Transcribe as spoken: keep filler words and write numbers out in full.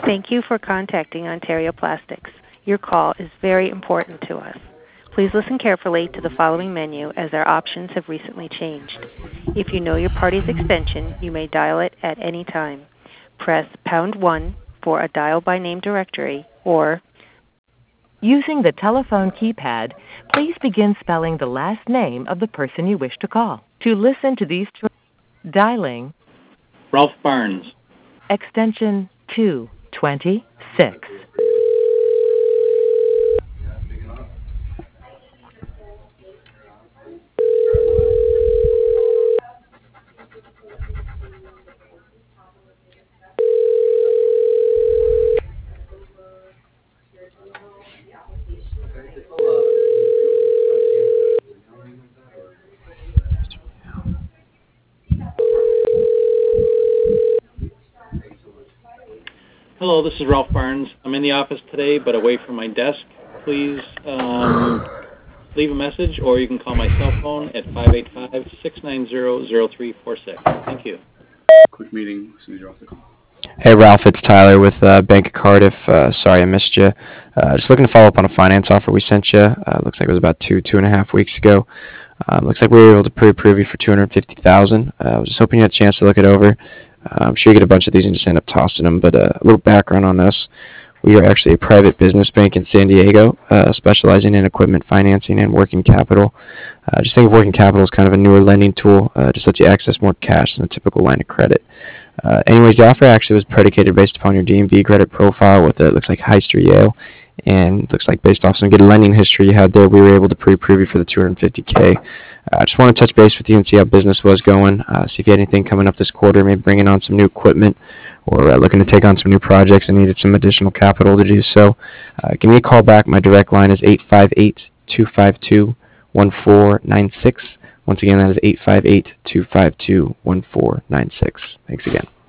Thank you for contacting Ontario Plastics. Your call is very important to us. Please listen carefully to the following menu as our options have recently changed. If you know your party's extension, you may dial it at any time. Press pound one for a dial by name directory, or using the telephone keypad, please begin spelling the last name of the person you wish to call. To listen to these choices, dialing Ralph Barnes, extension two twenty-six. hello, this is Ralph Barnes. I'm in the office today, but away from my desk. Please um, leave a message, or you can call my cell phone at five eight five, six nine zero, zero three four six. Thank you. Quick meeting as soon as you're off the call. Hey Ralph, it's Tyler with uh, Bank of Cardiff. Uh, sorry I missed you. Uh, just looking to follow up on a finance offer we sent you. Uh, looks like it was about two, two and a half weeks ago. Uh, looks like we were able to pre-approve you for two hundred fifty thousand dollars. Uh, I was just hoping you had a chance to look it over. Uh, I'm sure you get a bunch of these and just end up tossing them, but uh, a little background on us. We are actually a private business bank in San Diego, uh, specializing in equipment financing and working capital. Uh, just think of working capital as kind of a newer lending tool, uh, just lets you access more cash than a typical line of credit. Uh, anyways, the offer actually was predicated based upon your D M V credit profile with it looks like High Street Yale, and looks like based off some good lending history you had there, we were able to pre-approve you for the two hundred fifty K. I uh, just want to touch base with you and see how business was going, uh, see if you had anything coming up this quarter, maybe bringing on some new equipment, or uh, looking to take on some new projects and needed some additional capital to do so. Uh, give me a call back. My direct line is eight five eight, two five two, one four nine six. Once again, that is eight five eight, two five two, one four nine six. Thanks again.